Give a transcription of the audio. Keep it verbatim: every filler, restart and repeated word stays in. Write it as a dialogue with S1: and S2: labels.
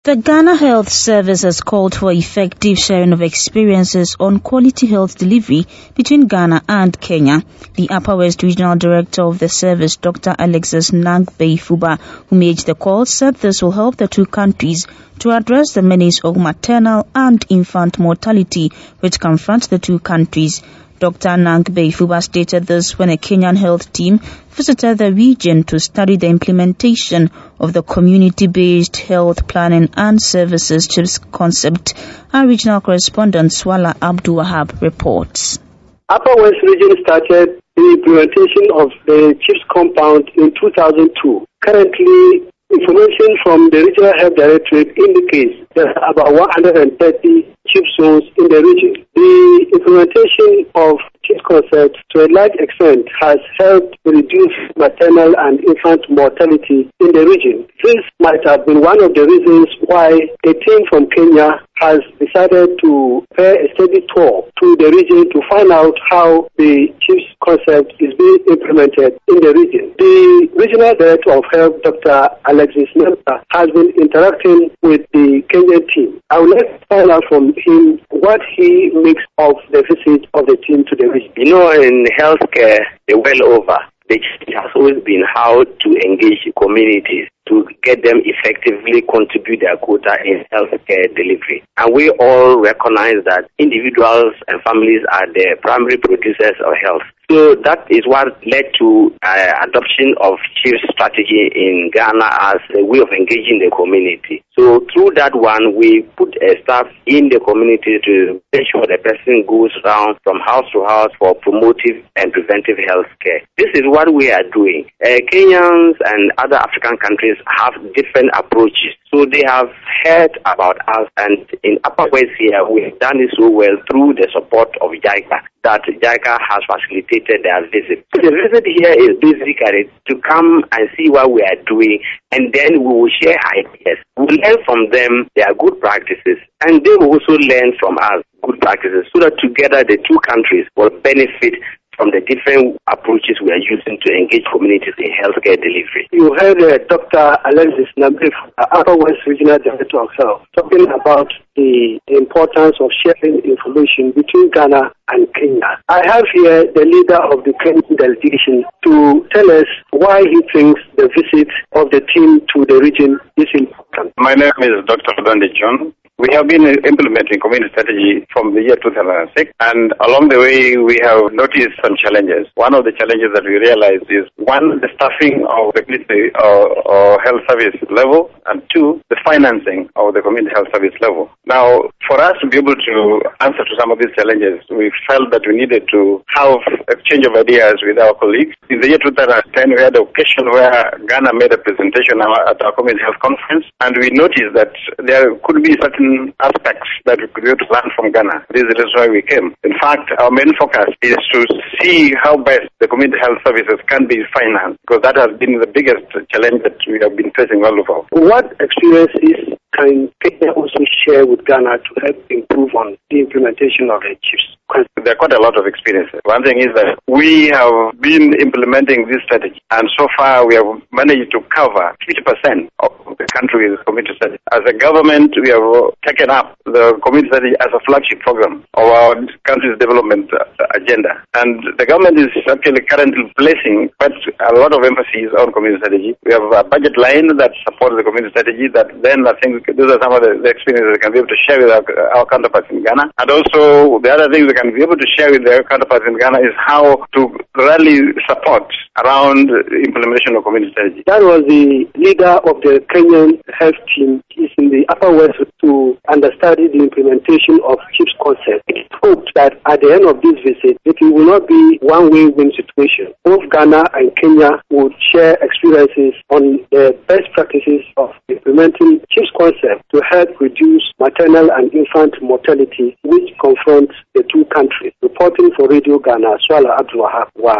S1: The Ghana Health Service has called for effective sharing of experiences on quality health delivery between Ghana and Kenya. The Upper West Regional Director of the service, Doctor Alexis Nangbe-Fuba, who made the call, said this will help the two countries to address the menace of maternal and infant mortality which confronts the two countries. Doctor Nangbe-Fuba stated this when a Kenyan health team visited the region to study the implementation of the community-based health planning and services CHIPS concept. Our regional correspondent Swala Abdul Wahab reports.
S2: Upper West region started the implementation of the CHIPS compound in two thousand two. Currently, information from the Regional Health Directorate indicates there are about one hundred thirty CHIPS zones in the region. The implementation of CHIPS concept to a large extent has helped reduce maternal and infant mortality in the region. This might have been one of the reasons why a team from Kenya has decided to pay a steady tour to the region to find out how the CHIPS concept is being implemented in the region. The Regional Director of Health, Doctor Alexis Nangbe, has been interacting with the Kenyan team. I would like to find out from him what he makes of the visit of the team to the region.
S3: You know, in healthcare, the well over, the challenge has always been how to engage communities to get them effectively contribute their quota in healthcare delivery. And we all recognize that individuals and families are the primary producers of health. So that is what led to uh, adoption of CHIPS strategy in Ghana as a way of engaging the community. So through that one, we put a staff in the community to ensure the person goes around from house to house for promotive and preventive health care. This is what we are doing. Uh, Kenyans and other African countries have different approaches. So they have heard about us, and in Upper West here, we've done it so well through the support of JICA, that JICA has facilitated their visit. So the visit here is basically to come and see what we are doing, and then we will share ideas. We will learn from them their good practices, and they will also learn from us good practices, so that together the two countries will benefit from the different approaches we are using to engage communities in healthcare delivery.
S2: You heard uh, Doctor Alexis Nangbe-Fuba, Upper West Regional Director of Health, talking about the importance of sharing information between Ghana and Kenya. I have here the leader of the Kenyan delegation to tell us why he thinks the visit of the team to the region is important.
S4: My name is Doctor Donde John. We have been implementing community strategy from the year two thousand six, and along the way we have noticed some challenges. One of the challenges that we realized is, one, the staffing of the community or, or health service level, and two, the financing of the community health service level. Now, for us to be able to answer to some of these challenges, we felt that we needed to have exchange of ideas with our colleagues. In the year two thousand ten, we had an occasion where Ghana made a presentation at our community health conference, and we noticed that there could be certain aspects that we could be able to learn from Ghana. This is why we came. In fact, our main focus is to see how best the community health services can be financed, because that has been the biggest challenge that we have been facing all over.
S2: What experiences can Kenya also share with Ghana to help improve on the implementation of the CHIPS?
S4: There are quite a lot of experiences. One thing is that we have been implementing this strategy, and so far we have managed to cover fifty percent of the country with community strategy. As a government, we have taken up the community strategy as a flagship program of our country's development agenda. And the government is actually currently placing quite a lot of emphasis on community strategy. We have a budget line that supports the community strategy that then I think those are some of the, the experiences we can be able to share with our, our counterparts in Ghana. And also the other thing we can be able to share with their counterparts in Ghana is how to rally support around the implementation of community strategy.
S2: That was the leader of the Kenyan health team. He's in the Upper West to understudy the implementation of CHIPS concept. It's hoped that at the end of this visit, it will not be one win-win situation. Both Ghana and Kenya would share experiences on the best practices of implementing CHIPS concept to help reduce maternal and infant mortality, which confronts the two countries. Reporting for Radio Ghana, Swala Abdul Wahab.